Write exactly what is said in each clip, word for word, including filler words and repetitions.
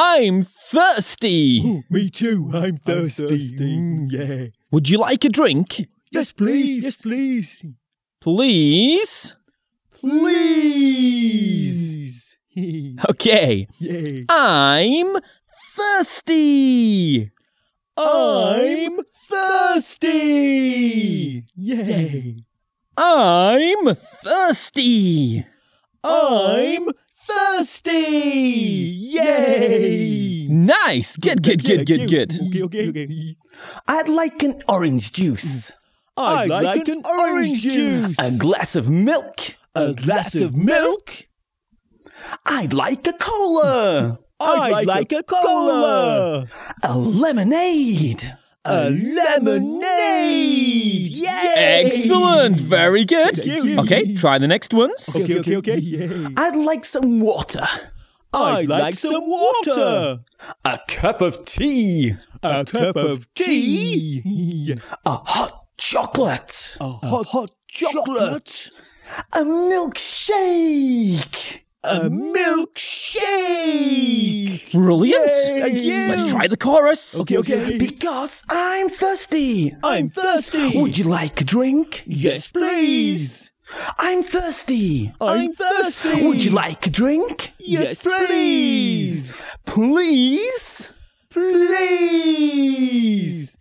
I'm thirsty. Ooh, me too. I'm thirsty. I'm thirsty. Mm, yeah. Would you like a drink? Yes, please. Yes, please. Please? Please. Okay. Yeah. I'm thirsty. I'm thirsty. Yay. I'm thirsty. I'm thirsty. Yay. Nice. Good, good, good, good, good. Okay, okay, okay. I'd like an orange juice. I'd like an orange juice. A glass of milk. A glass of milk. I'd like a cola. I'd like a cola. A lemonade. A lemonade. Yay. Excellent. Very good. Thank you. Okay, try the next ones. Okay, okay, okay. Yay. I'd like some water. I'd like some water. A cup of tea. A cup of tea. A hot chocolate. A hot, hot chocolate. A milkshake. A milkshake. Brilliant. Thank you. Let's try the chorus. Okay, okay. Because I'm thirsty. I'm thirsty. Would you like a drink? Yes, please. I'm thirsty. I'm thirsty. Would you like a drink? Yes, please. Please? Please.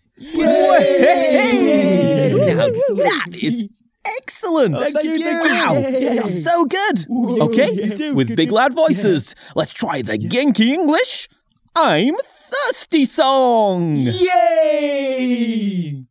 Hey! Now, that is excellent. Thank you, thank you. Wow, you're so good. Okay, you do, with you big do. loud voices, let's try the Genki English I'm thirsty song. Yay!